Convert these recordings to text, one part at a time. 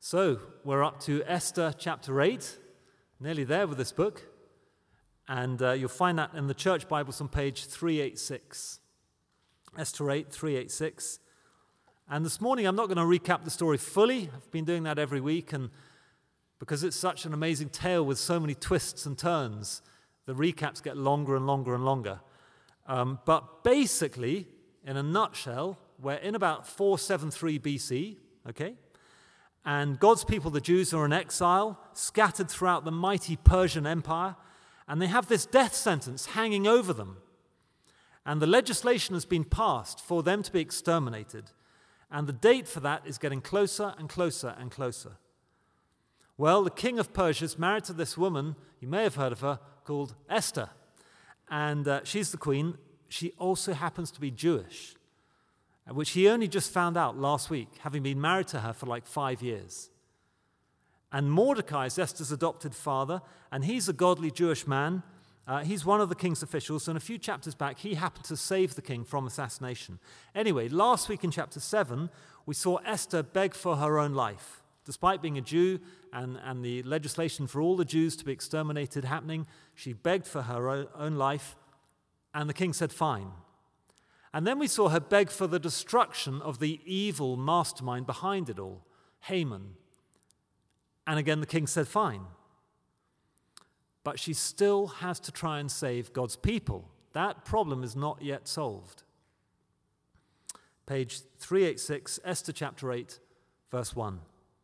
So, we're up to Esther chapter 8, nearly there with this book, and you'll find that in the Church Bibles on page 386. Esther 8, 386. And this morning I'm not going to recap the story fully. I've been doing that every week, and because it's such an amazing tale with so many twists and turns, the recaps get longer and longer and longer. But basically, in a nutshell, we're in about 473 BC, okay? And God's people, the Jews, are in exile, scattered throughout the mighty Persian Empire, and they have this death sentence hanging over them. And the legislation has been passed for them to be exterminated. And the date for that is getting closer and closer and closer. Well, the king of Persia is married to this woman, you may have heard of her, called Esther. And she's the queen. She also happens to be Jewish, which he only just found out last week, having been married to her for like 5 years. And Mordecai is Esther's adopted father, and he's a godly Jewish man. He's one of the king's officials, and a few chapters back, he happened to save the king from assassination. Anyway, last week in chapter 7, we saw Esther beg for her own life. Despite being a Jew and the legislation for all the Jews to be exterminated happening, she begged for her own life, and the king said, fine. And then we saw her beg for the destruction of the evil mastermind behind it all, Haman. And again, the king said, fine. But she still has to try and save God's people. That problem is not yet solved. Page 386, Esther chapter 8, verse 1.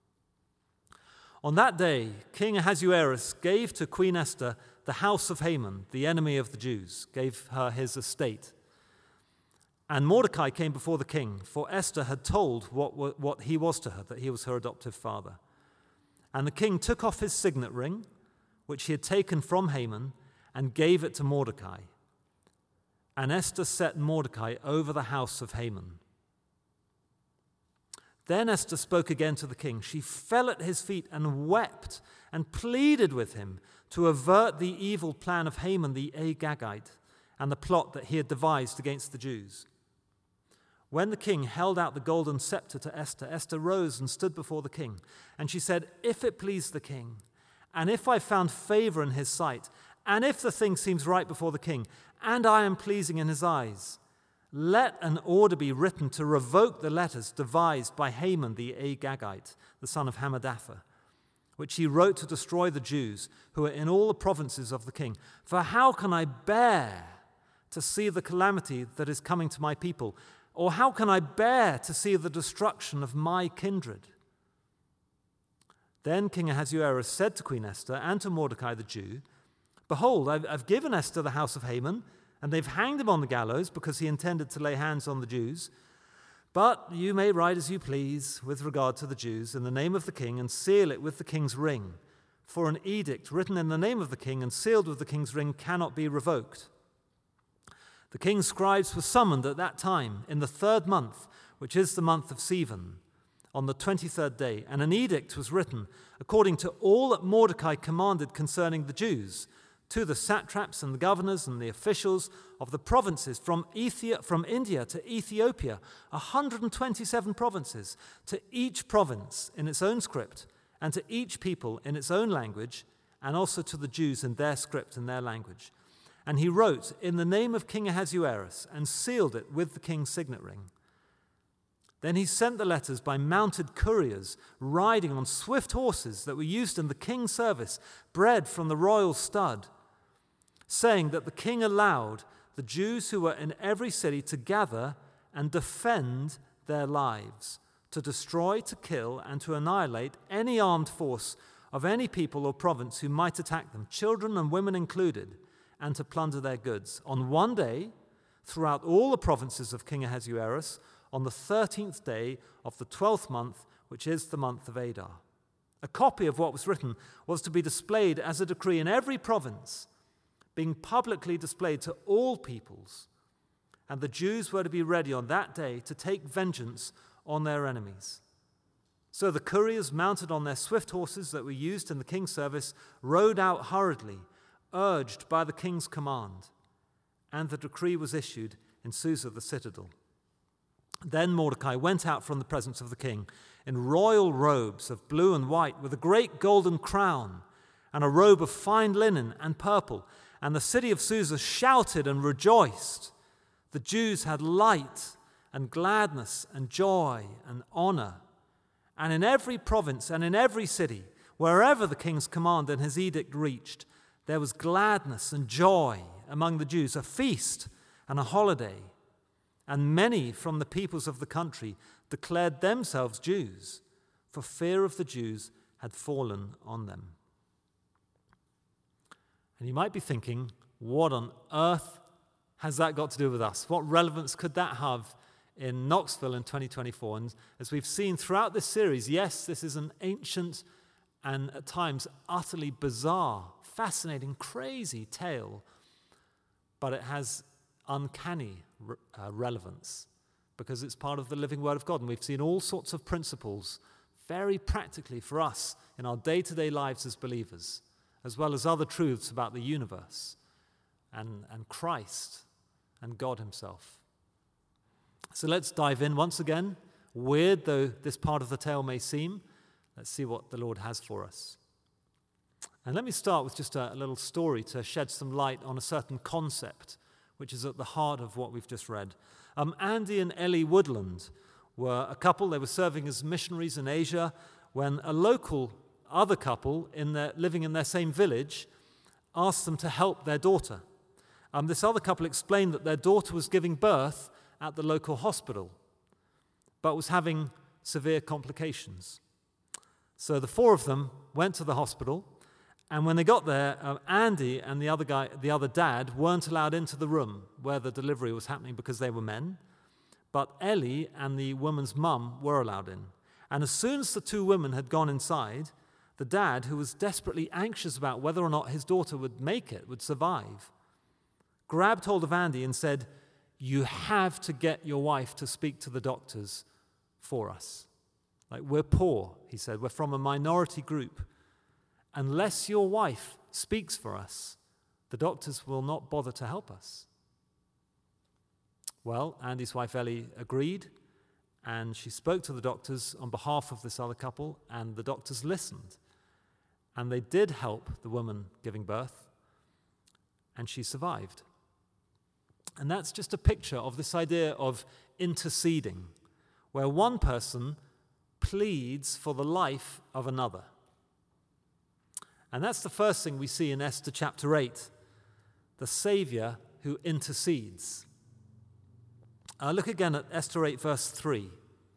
On that day, King Ahasuerus gave to Queen Esther the house of Haman, the enemy of the Jews, gave her his estate. And Mordecai came before the king, for Esther had told what he was to her, that he was her adoptive father. And the king took off his signet ring, which he had taken from Haman, and gave it to Mordecai. And Esther set Mordecai over the house of Haman. Then Esther spoke again to the king. She fell at his feet and wept and pleaded with him to avert the evil plan of Haman the Agagite and the plot that he had devised against the Jews. When the king held out the golden scepter to Esther, Esther rose and stood before the king. And she said, if it please the king, and if I found favor in his sight, and if the thing seems right before the king, and I am pleasing in his eyes, let an order be written to revoke the letters devised by Haman the Agagite, the son of Hammedatha, which he wrote to destroy the Jews who are in all the provinces of the king. For how can I bear to see the calamity that is coming to my people? Or how can I bear to see the destruction of my kindred? Then King Ahasuerus said to Queen Esther and to Mordecai the Jew, behold, I've given Esther the house of Haman, and they've hanged him on the gallows because he intended to lay hands on the Jews. But you may write as you please with regard to the Jews in the name of the king and seal it with the king's ring. For an edict written in the name of the king and sealed with the king's ring cannot be revoked. The king's scribes were summoned at that time in the 3rd month, which is the month of Sivan, on the 23rd day, and an edict was written according to all that Mordecai commanded concerning the Jews, to the satraps and the governors and the officials of the provinces from India to Ethiopia, 127 provinces, to each province in its own script, and to each people in its own language, and also to the Jews in their script and their language. And he wrote in the name of King Ahasuerus and sealed it with the king's signet ring. Then he sent the letters by mounted couriers riding on swift horses that were used in the king's service, bred from the royal stud, saying that the king allowed the Jews who were in every city to gather and defend their lives, to destroy, to kill, and to annihilate any armed force of any people or province who might attack them, children and women included, and to plunder their goods. On one day, throughout all the provinces of King Ahasuerus, on the 13th day of the 12th month, which is the month of Adar. A copy of what was written was to be displayed as a decree in every province, being publicly displayed to all peoples, and the Jews were to be ready on that day to take vengeance on their enemies. So the couriers, mounted on their swift horses that were used in the king's service, rode out hurriedly, urged by the king's command, and the decree was issued in Susa the citadel. Then Mordecai went out from the presence of the king in royal robes of blue and white, with a great golden crown and a robe of fine linen and purple. And the city of Susa shouted and rejoiced. The Jews had light and gladness and joy and honor. And in every province and in every city, wherever the king's command and his edict reached, there was gladness and joy among the Jews, a feast and a holiday. And many from the peoples of the country declared themselves Jews, for fear of the Jews had fallen on them. And you might be thinking, what on earth has that got to do with us? What relevance could that have in Knoxville in 2024? And as we've seen throughout this series, yes, this is an ancient and at times utterly bizarre, fascinating, crazy tale, but it has uncanny relevance because it's part of the living Word of God. And we've seen all sorts of principles very practically for us in our day-to-day lives as believers, as well as other truths about the universe and Christ and God himself. So let's dive in once again. Weird though this part of the tale may seem, let's see what the Lord has for us. And let me start with just a little story to shed some light on a certain concept which is at the heart of what we've just read. Andy and Ellie Woodland were a couple. They were serving as missionaries in Asia when a local other couple living in their same village asked them to help their daughter. This other couple explained that their daughter was giving birth at the local hospital, but was having severe complications. So the four of them went to the hospital, and when they got there, Andy and the other dad, weren't allowed into the room where the delivery was happening because they were men, but Ellie and the woman's mum were allowed in. And as soon as the two women had gone inside, the dad, who was desperately anxious about whether or not his daughter would make it, would survive, grabbed hold of Andy and said, "You have to get your wife to speak to the doctors for us. Like, we're poor," he said. "We're from a minority group. Unless your wife speaks for us, the doctors will not bother to help us." Well, Andy's wife Ellie agreed, and she spoke to the doctors on behalf of this other couple, and the doctors listened. And they did help the woman giving birth, and she survived. And that's just a picture of this idea of interceding, where one person pleads for the life of another. And that's the first thing we see in Esther chapter 8, the Savior who intercedes. Look again at Esther 8, verse 3.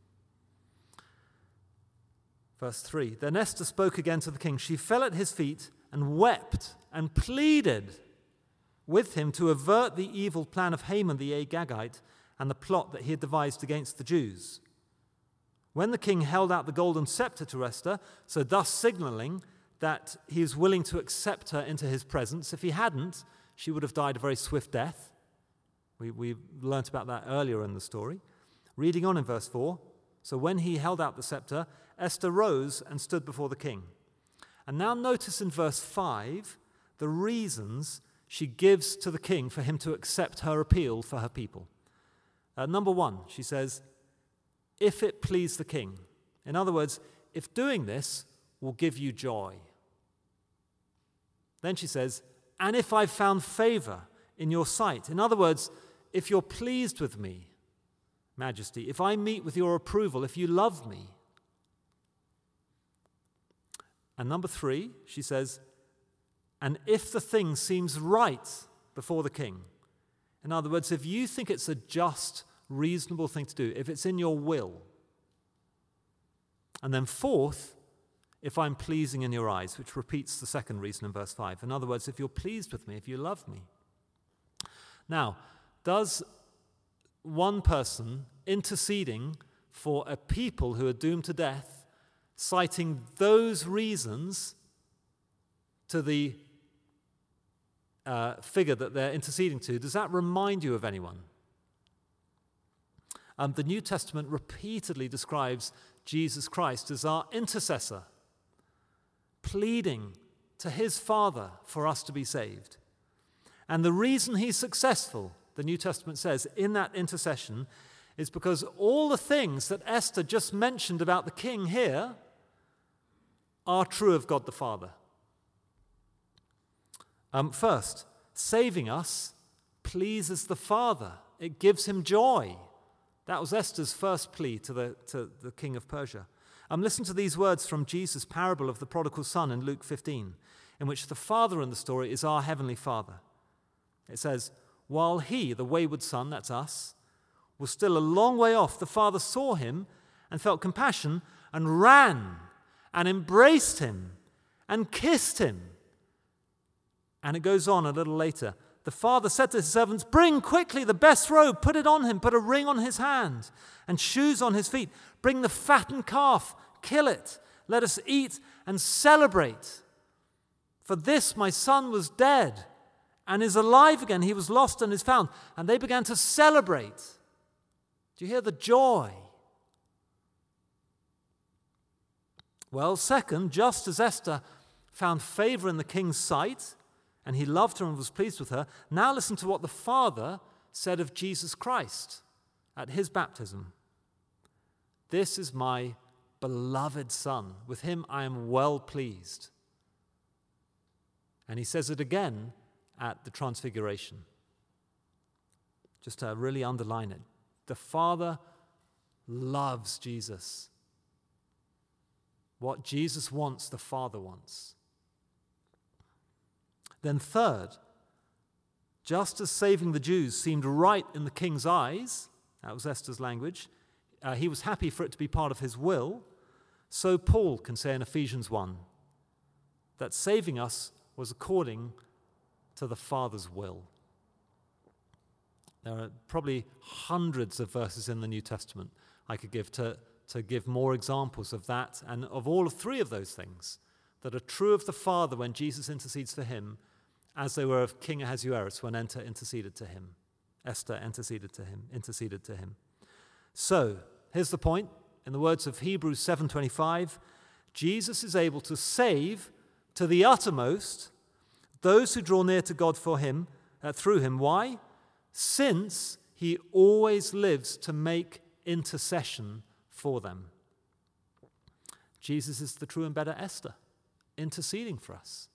Verse 3, "Then Esther spoke again to the king. She fell at his feet and wept and pleaded with him to avert the evil plan of Haman the Agagite and the plot that he had devised against the Jews. When the king held out the golden scepter to Esther, so thus signaling that he is willing to accept her into his presence. If he hadn't, she would have died a very swift death. We learnt about that earlier in the story. Reading on in verse 4, "So when he held out the scepter, Esther rose and stood before the king." And now notice in verse 5 the reasons she gives to the king for him to accept her appeal for her people. Number 1, she says, "If it please the king." In other words, if doing this will give you joy. Then she says, "And if I've found favor in your sight." In other words, if you're pleased with me, Majesty, if I meet with your approval, if you love me. And number 3, she says, "And if the thing seems right before the king." In other words, if you think it's a just, reasonable thing to do, if it's in your will. And then 4th, "If I'm pleasing in your eyes," which repeats the second reason in verse 5. In other words, if you're pleased with me, if you love me. Now, does one person interceding for a people who are doomed to death, citing those reasons to the figure that they're interceding to, does that remind you of anyone? The New Testament repeatedly describes Jesus Christ as our intercessor, pleading to his Father for us to be saved. And the reason he's successful, the New Testament says, in that intercession is because all the things that Esther just mentioned about the king here are true of God the Father. First, saving us pleases the Father. It gives him joy. That was Esther's first plea to the king of Persia. Listen to these words from Jesus' parable of the prodigal son in Luke 15, in which the father in the story is our heavenly Father. It says, while he, the wayward son, that's us, was still a long way off, the father saw him and felt compassion and ran and embraced him and kissed him. And it goes on a little later. The father said to his servants, bring quickly the best robe, put it on him, put a ring on his hand and shoes on his feet. Bring the fattened calf, kill it. Let us eat and celebrate. For this my son was dead and is alive again. He was lost and is found. And they began to celebrate. Do you hear the joy? Well, second, just as Esther found favor in the king's sight, and he loved her and was pleased with her, now listen to what the Father said of Jesus Christ at his baptism. This is my beloved Son. With him I am well pleased. And he says it again at the Transfiguration. Just to really underline it. The Father loves Jesus. What Jesus wants, the Father wants. Then third, just as saving the Jews seemed right in the king's eyes, that was Esther's language, he was happy for it to be part of his will, so Paul can say in Ephesians 1 that saving us was according to the Father's will. There are probably hundreds of verses in the New Testament I could give to give more examples of that and of all of three of those things that are true of the Father when Jesus intercedes for him, as they were of King Ahasuerus when Esther interceded to him. So, here's the point. In the words of Hebrews 7:25, Jesus is able to save to the uttermost those who draw near to God through him. Why? Since he always lives to make intercession for them. Jesus is the true and better Esther, interceding for us.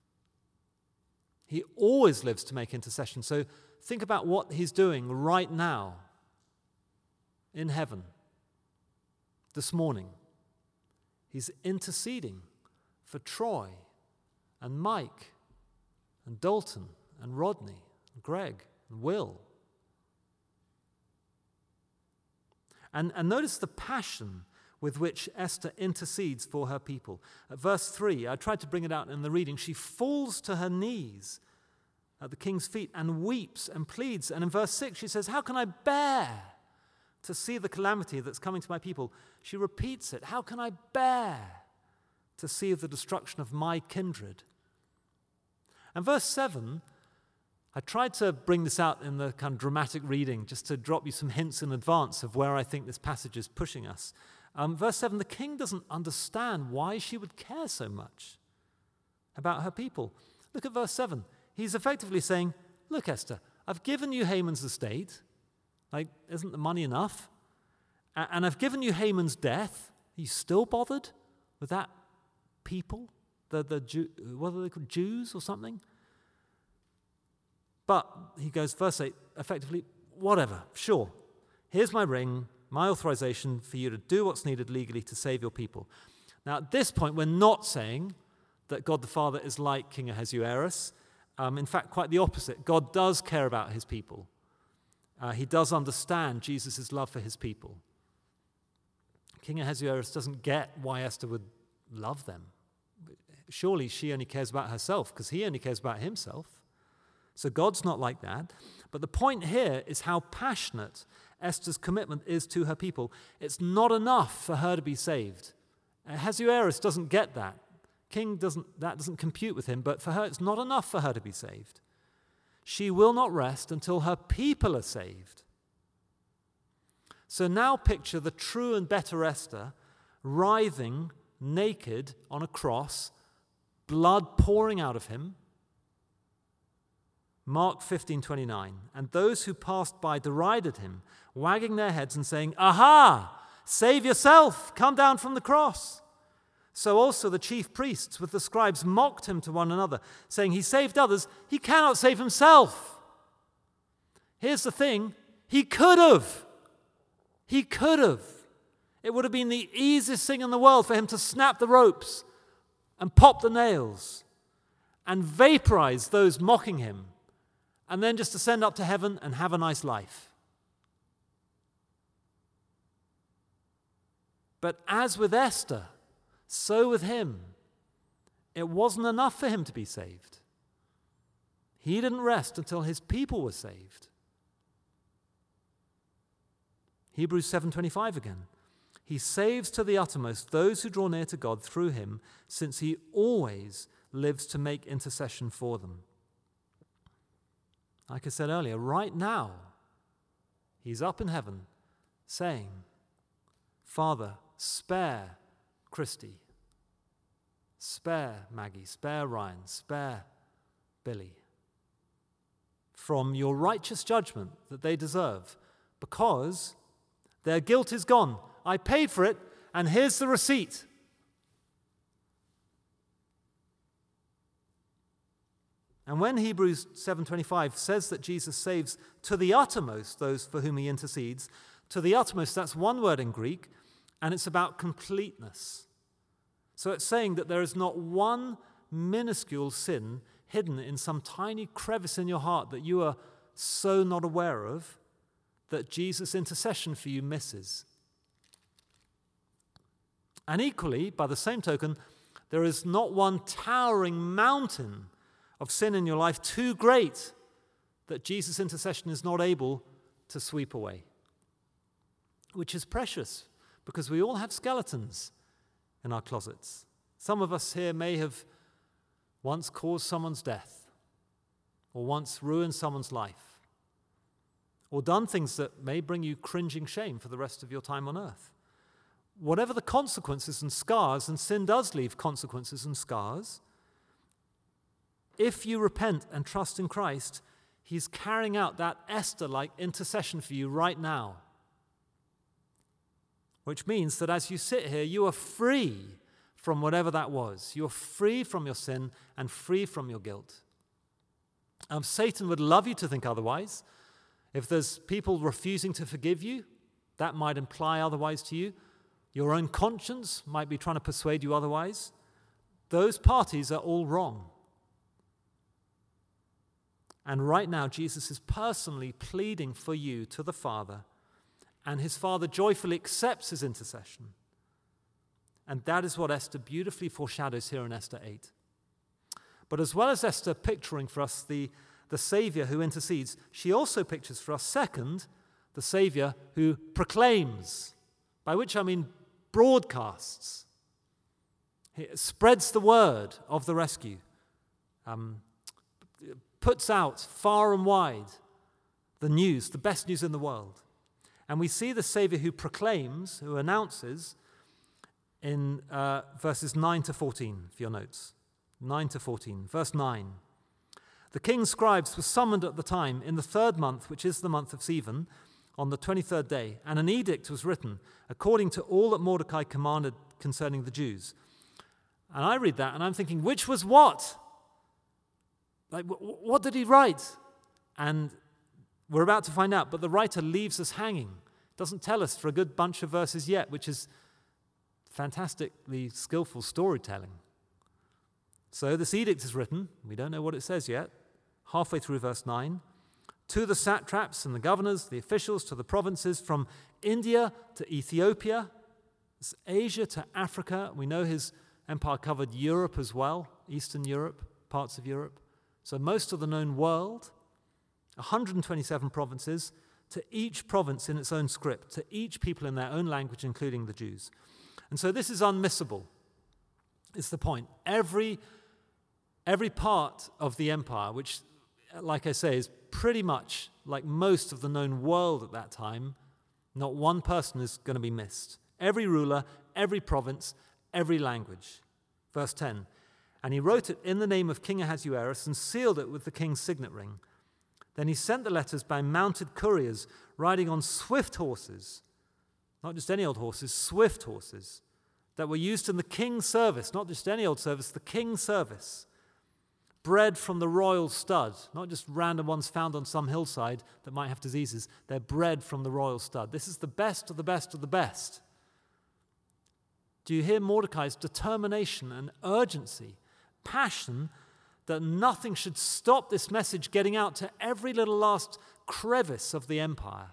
He always lives to make intercession. So think about what he's doing right now in heaven this morning. He's interceding for Troy and Mike and Dalton and Rodney and Greg and Will. And notice the passion with which Esther intercedes for her people. At verse 3, I tried to bring it out in the reading, she falls to her knees at the king's feet and weeps and pleads. And in verse 6, she says, how can I bear to see the calamity that's coming to my people? She repeats it, how can I bear to see the destruction of my kindred? And verse 7, I tried to bring this out in the kind of dramatic reading, just to drop you some hints in advance of where I think this passage is pushing us. Verse 7, the king doesn't understand why she would care so much about her people. Look at verse 7. He's effectively saying, look, Esther, I've given you Haman's estate. Like, isn't the money enough? And I've given you Haman's death. Are you still bothered with that people? What are they called, Jews or something? But he goes, verse 8, effectively, whatever, sure. Here's my ring, my authorization for you to do what's needed legally to save your people. Now, at this point, we're not saying that God the Father is like King Ahasuerus. In fact, quite the opposite. God does care about his people. He does understand Jesus' love for his people. King Ahasuerus doesn't get why Esther would love them. Surely she only cares about herself because he only cares about himself. So God's not like that. But the point here is how passionate Esther's commitment is to her people. It's not enough for her to be saved. Ahasuerus doesn't get that. That doesn't compute with him, but for her it's not enough for her to be saved. She will not rest until her people are saved. So now picture the true and better Esther writhing naked on a cross, blood pouring out of him, Mark 15:29. And those who passed by derided him, wagging their heads and saying, "Aha! Save yourself! Come down from the cross!" So also the chief priests with the scribes mocked him to one another, saying, "He saved others, he cannot save himself." Here's the thing, he could have. He could have. It would have been the easiest thing in the world for him to snap the ropes and pop the nails and vaporize those mocking him, and then just ascend up to heaven and have a nice life. But as with Esther, so with him, it wasn't enough for him to be saved. He didn't rest until his people were saved. Hebrews 7:25 again. He saves to the uttermost those who draw near to God through him, since he always lives to make intercession for them. Like I said earlier, right now, he's up in heaven saying, "Father, spare Christy, spare Maggie, spare Ryan, spare Billy from your righteous judgment that they deserve, because their guilt is gone. I paid for it, and here's the receipt." And when Hebrews 7:25 says that Jesus saves to the uttermost those for whom he intercedes, to the uttermost, that's one word in Greek, and it's about completeness. So it's saying that there is not one minuscule sin hidden in some tiny crevice in your heart that you are so not aware of that Jesus' intercession for you misses. And equally, by the same token, there is not one towering mountain of sin in your life too great that Jesus' intercession is not able to sweep away. Which is precious, because we all have skeletons in our closets. Some of us here may have once caused someone's death, or once ruined someone's life, or done things that may bring you cringing shame for the rest of your time on earth. Whatever the consequences and scars, and sin does leave consequences and scars, if you repent and trust in Christ, he's carrying out that Esther-like intercession for you right now. Which means that as you sit here, you are free from whatever that was. You're free from your sin and free from your guilt. Satan would love you to think otherwise. If there's people refusing to forgive you, that might imply otherwise to you. Your own conscience might be trying to persuade you otherwise. Those parties are all wrong. And right now, Jesus is personally pleading for you to the Father, and his Father joyfully accepts his intercession. And that is what Esther beautifully foreshadows here in Esther 8. But as well as Esther picturing for us the Savior who intercedes, she also pictures for us, second, the Savior who proclaims, by which I mean broadcasts. He spreads the word of the rescue, puts out far and wide the news, the best news in the world. And we see the Savior who proclaims, who announces, in verses 9 to 14, for your notes. 9 to 14. Verse 9. The king's scribes were summoned at the time in the 3rd month, which is the month of Sivan, on the 23rd day, and an edict was written according to all that Mordecai commanded concerning the Jews. And I read that, and I'm thinking, which was what? Like, what did he write? And we're about to find out, but the writer leaves us hanging. Doesn't tell us for a good bunch of verses yet, which is fantastically skillful storytelling. So this edict is written, we don't know what it says yet, halfway through verse 9, to the satraps and the governors, the officials, to the provinces from India to Ethiopia, Asia to Africa. We know his empire covered Europe as well, Eastern Europe, parts of Europe. So most of the known world, 127 provinces, to each province in its own script, to each people in their own language, including the Jews. And so this is unmissable. It's the point. Every part of the empire, which, like I say, is pretty much like most of the known world at that time, not one person is going to be missed. Every ruler, every province, every language. Verse 10, and he wrote it in the name of King Ahasuerus and sealed it with the king's signet ring. Then he sent the letters by mounted couriers riding on swift horses, not just any old horses, swift horses, that were used in the king's service, not just any old service, the king's service. Bred from the royal stud, not just random ones found on some hillside that might have diseases. They're bred from the royal stud. This is the best of the best of the best. Do you hear Mordecai's determination and urgency, passion, that nothing should stop this message getting out to every little last crevice of the empire?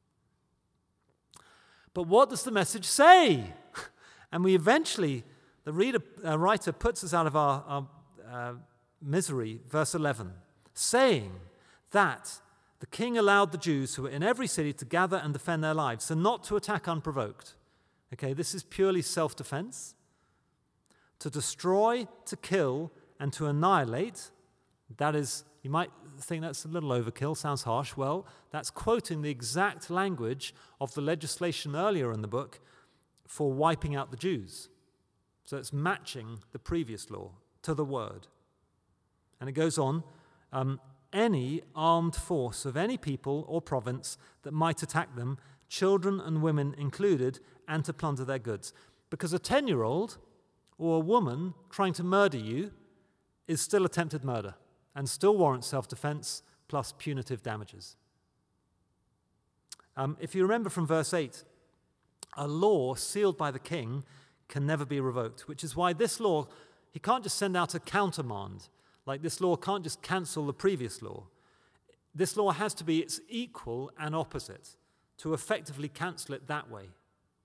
But what does the message say? And we eventually, the writer puts us out of our misery, verse 11, saying that the king allowed the Jews who were in every city to gather and defend their lives, so not to attack unprovoked. Okay, this is purely self-defense. To destroy, to kill, and to annihilate, that is, you might think that's a little overkill, sounds harsh. Well, that's quoting the exact language of the legislation earlier in the book for wiping out the Jews. So it's matching the previous law to the word. And it goes on, any armed force of any people or province that might attack them, children and women included, and to plunder their goods. Because a 10-year-old or a woman trying to murder you is still attempted murder and still warrants self-defense plus punitive damages. If you remember from verse 8, a law sealed by the king can never be revoked, which is why this law, he can't just send out a countermand. Like this law can't just cancel the previous law. This law has to be its equal and opposite to effectively cancel it that way.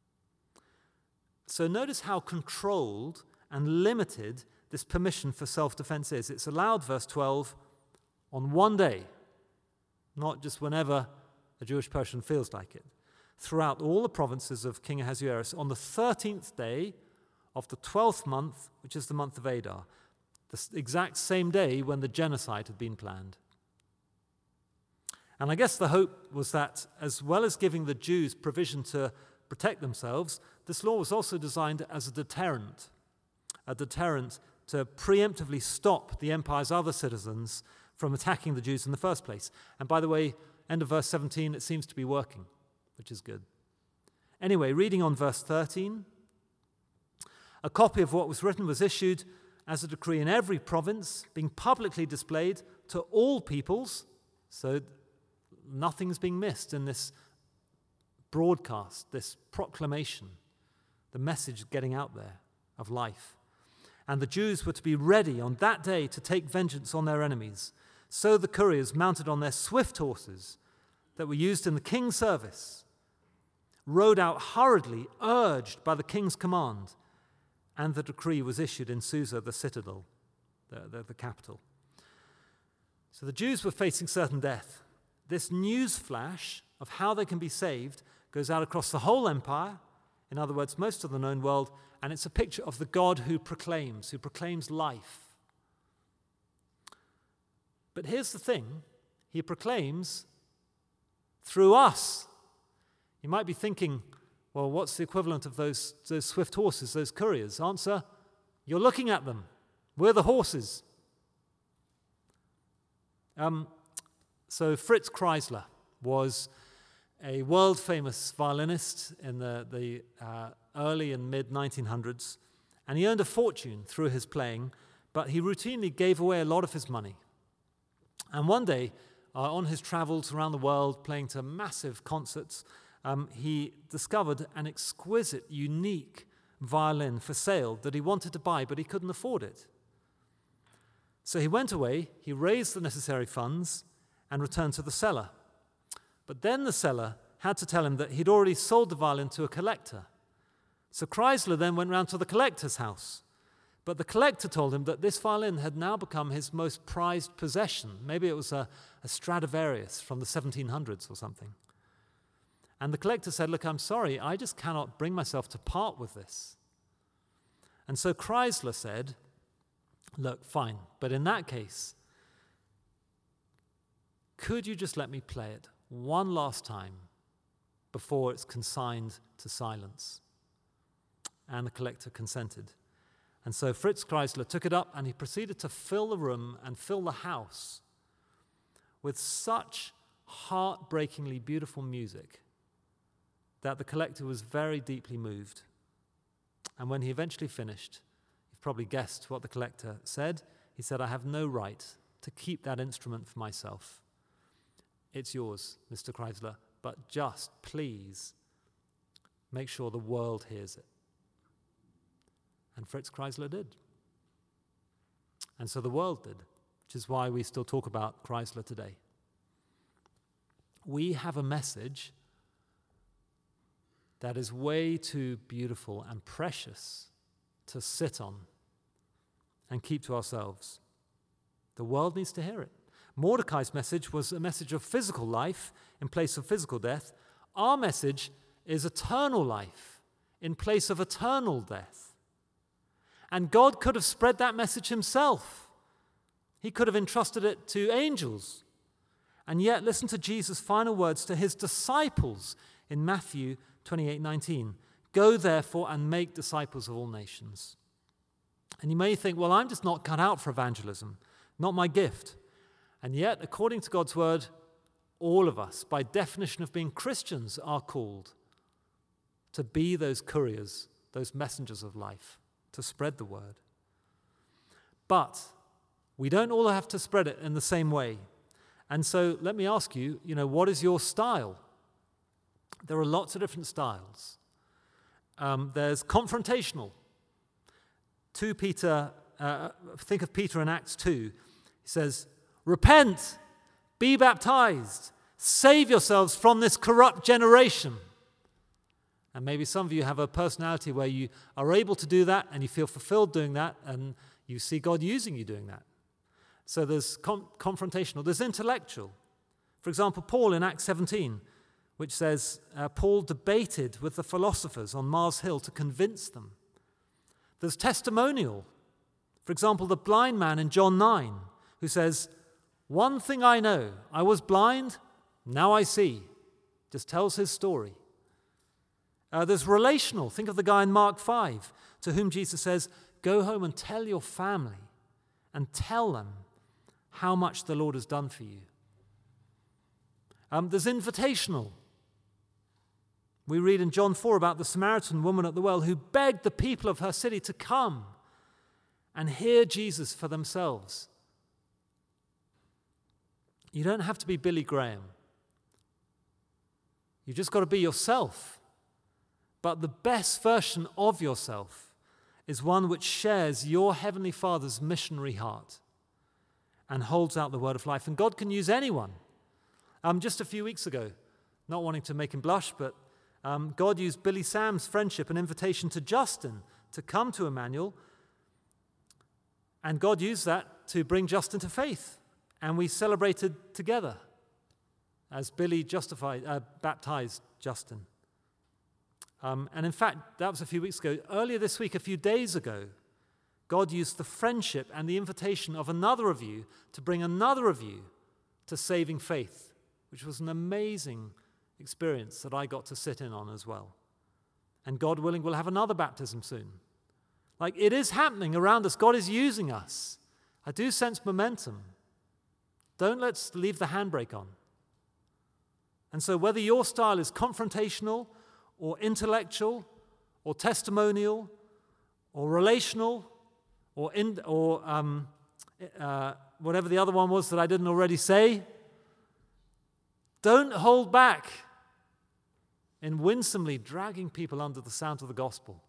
So notice how controlled and limited this permission for self-defense is. It's allowed, verse 12, on one day, not just whenever a Jewish person feels like it, throughout all the provinces of King Ahasuerus, on the 13th day of the 12th month, which is the month of Adar, the exact same day when the genocide had been planned. And I guess the hope was that, as well as giving the Jews provision to protect themselves, this law was also designed as a deterrent to preemptively stop the empire's other citizens from attacking the Jews in the first place. And by the way, end of verse 17, it seems to be working, which is good. Anyway, reading on verse 13, a copy of what was written was issued as a decree in every province, being publicly displayed to all peoples, so nothing's being missed in this broadcast, this proclamation, the message getting out there of life. And the Jews were to be ready on that day to take vengeance on their enemies. So the couriers, mounted on their swift horses that were used in the king's service, rode out hurriedly, urged by the king's command, and the decree was issued in Susa, the citadel, the capital. So the Jews were facing certain death. This news flash of how they can be saved goes out across the whole empire, in other words, most of the known world, and it's a picture of the God who proclaims life. But here's the thing, he proclaims through us. You might be thinking, well, what's the equivalent of those swift horses, those couriers? Answer, you're looking at them. We're the horses. So Fritz Kreisler was a world-famous violinist in the early and mid-1900s, and he earned a fortune through his playing, but he routinely gave away a lot of his money. And one day, on his travels around the world, playing to massive concerts, he discovered an exquisite, unique violin for sale that he wanted to buy, but he couldn't afford it. So he went away, he raised the necessary funds, and returned to the seller. But then the seller had to tell him that he'd already sold the violin to a collector. So Kreisler then went round to the collector's house. But the collector told him that this violin had now become his most prized possession. Maybe it was a Stradivarius from the 1700s or something. And the collector said, look, I'm sorry, I just cannot bring myself to part with this. And so Kreisler said, look, fine, but in that case, could you just let me play it one last time before it's consigned to silence? And the collector consented. And so Fritz Kreisler took it up and he proceeded to fill the room and fill the house with such heartbreakingly beautiful music that the collector was very deeply moved. And when he eventually finished, you've probably guessed what the collector said. He said, "I have no right to keep that instrument for myself. It's yours, Mr. Kreisler, but just please make sure the world hears it." And Fritz Kreisler did. And so the world did, which is why we still talk about Kreisler today. We have a message that is way too beautiful and precious to sit on and keep to ourselves. The world needs to hear it. Mordecai's message was a message of physical life in place of physical death. Our message is eternal life in place of eternal death. And God could have spread that message himself. He could have entrusted it to angels. And yet, listen to Jesus' final words to his disciples in Matthew 28:19. "Go therefore and make disciples of all nations." And you may think, well, I'm just not cut out for evangelism, not my gift. And yet, according to God's word, all of us, by definition of being Christians, are called to be those couriers, those messengers of life, to spread the word. But we don't all have to spread it in the same way. And so let me ask you, what is your style? There are lots of different styles. There's confrontational. Think of Peter in Acts 2. He says, "Repent, be baptized, save yourselves from this corrupt generation." And maybe some of you have a personality where you are able to do that and you feel fulfilled doing that and you see God using you doing that. So there's confrontational. There's intellectual. For example, Paul in Acts 17, which says Paul debated with the philosophers on Mars Hill to convince them. There's testimonial. For example, the blind man in John 9, who says, "One thing I know, I was blind, now I see." Just tells his story. There's relational. Think of the guy in Mark 5, to whom Jesus says, "Go home and tell your family and tell them how much the Lord has done for you." There's invitational. We read in John 4 about the Samaritan woman at the well who begged the people of her city to come and hear Jesus for themselves. You don't have to be Billy Graham. You've just got to be yourself. But the best version of yourself is one which shares your Heavenly Father's missionary heart and holds out the word of life. And God can use anyone. Just a few weeks ago, not wanting to make him blush, but God used Billy Sam's friendship and invitation to Justin to come to Emmanuel. And God used that to bring Justin to faith. And we celebrated together as Billy baptized Justin. And in fact, that was a few weeks ago. Earlier this week, a few days ago, God used the friendship and the invitation of another of you to bring another of you to saving faith, which was an amazing experience that I got to sit in on as well. And God willing, we'll have another baptism soon. It is happening around us. God is using us. I do sense momentum. Let's leave the handbrake on. And so whether your style is confrontational or intellectual or testimonial or relational or whatever the other one was that I didn't already say, don't hold back in winsomely dragging people under the sound of the gospel.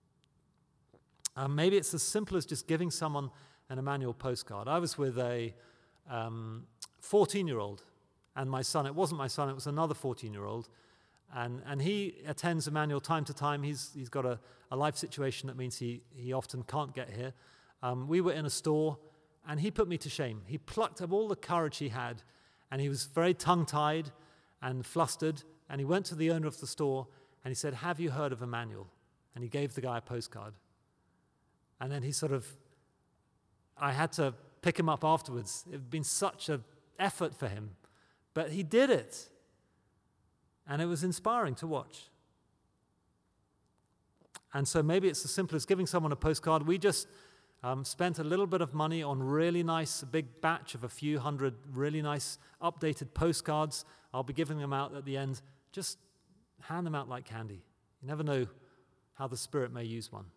Maybe it's as simple as just giving someone an Emmanuel postcard. I was with a 14-year-old and my son. It wasn't my son, it was another 14-year-old. And he attends Emmanuel time to time. He's got a life situation that means he often can't get here. We were in a store, and he put me to shame. He plucked up all the courage he had, and he was very tongue-tied and flustered, and he went to the owner of the store, and he said, "Have you heard of Emmanuel?" And he gave the guy a postcard. And then I had to pick him up afterwards. It had been such an effort for him, but he did it. And it was inspiring to watch. And so maybe it's as simple as giving someone a postcard. We just spent a little bit of money on really nice, a big batch of a few hundred really nice updated postcards. I'll be giving them out at the end. Just hand them out like candy. You never know how the Spirit may use one.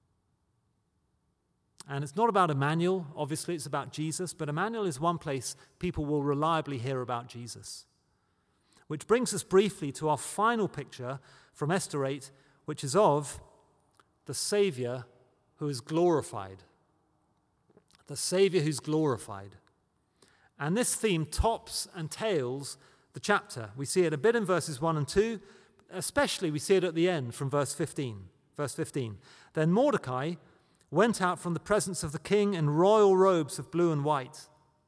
And it's not about Emmanuel, obviously, it's about Jesus, but Emmanuel is one place people will reliably hear about Jesus. Which brings us briefly to our final picture from Esther 8, which is of the Savior who is glorified. The Savior who's glorified. And this theme tops and tails the chapter. We see it a bit in verses 1 and 2, especially we see it at the end from verse 15. Verse 15. Then Mordecai went out from the presence of the king in royal robes of blue and white,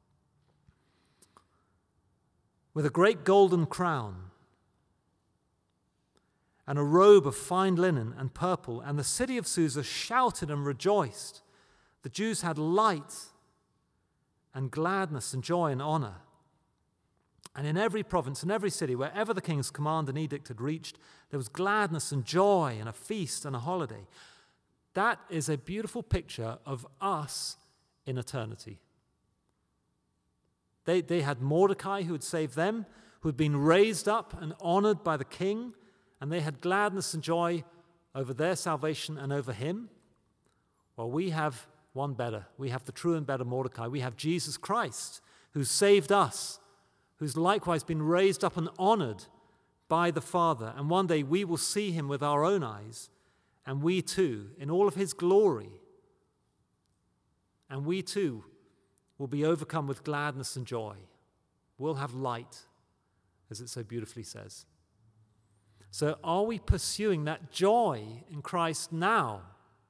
with a great golden crown and a robe of fine linen and purple, and the city of Susa shouted and rejoiced. The Jews had light and gladness and joy and honor. And in every province and every city, wherever the king's command and edict had reached, there was gladness and joy and a feast and a holiday. That is a beautiful picture of us in eternity. They had Mordecai who had saved them, who had been raised up and honored by the king, and they had gladness and joy over their salvation and over him. Well, we have one better. We have the true and better Mordecai. We have Jesus Christ, who saved us, who's likewise been raised up and honored by the Father. And one day we will see him with our own eyes, and we too, in all of his glory, and we too will be overcome with gladness and joy. We'll have light, as it so beautifully says. So are we pursuing that joy in Christ now?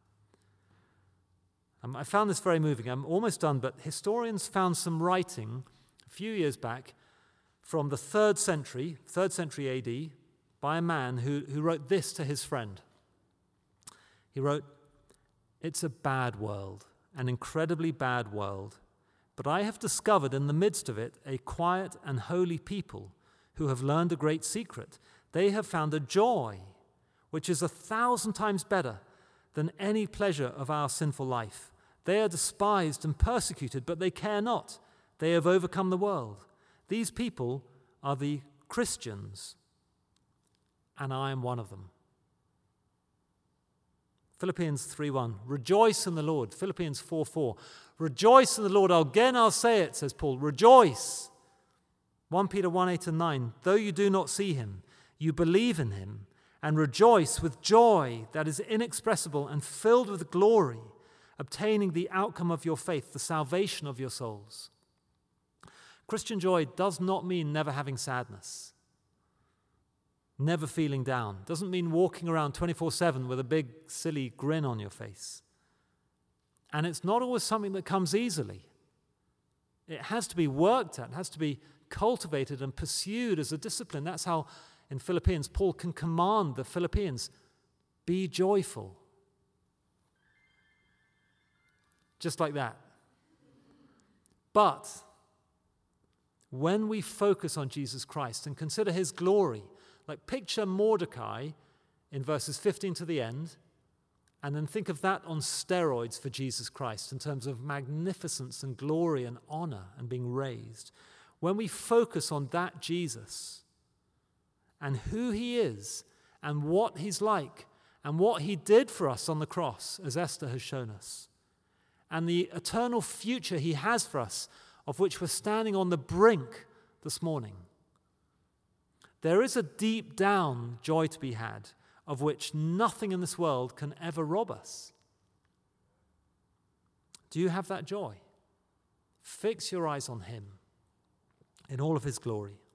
I found this very moving. I'm almost done, but historians found some writing a few years back from the 3rd century AD, by a man who wrote this to his friend. He wrote, "It's a bad world, an incredibly bad world, but I have discovered in the midst of it a quiet and holy people who have learned a great secret. They have found a joy which is 1,000 times better than any pleasure of our sinful life. They are despised and persecuted, but they care not. They have overcome the world. These people are the Christians, and I am one of them." Philippians 3:1, rejoice in the Lord. Philippians 4:4, rejoice in the Lord. Again I'll say it, says Paul, rejoice. 1 Peter 1:8 and 9, though you do not see him, you believe in him and rejoice with joy that is inexpressible and filled with glory, obtaining the outcome of your faith, the salvation of your souls. Christian joy does not mean never having sadness, never feeling down. Doesn't mean walking around 24/7 with a big, silly grin on your face. And it's not always something that comes easily. It has to be worked at, it has to be cultivated and pursued as a discipline. That's how, in Philippians, Paul can command the Philippians, be joyful. Just like that. But when we focus on Jesus Christ and consider his glory, like picture Mordecai in verses 15 to the end, and then think of that on steroids for Jesus Christ in terms of magnificence and glory and honor and being raised. When we focus on that Jesus and who he is and what he's like and what he did for us on the cross, as Esther has shown us, and the eternal future he has for us, of which we're standing on the brink this morning, there is a deep down joy to be had, of which nothing in this world can ever rob us. Do you have that joy? Fix your eyes on him in all of his glory.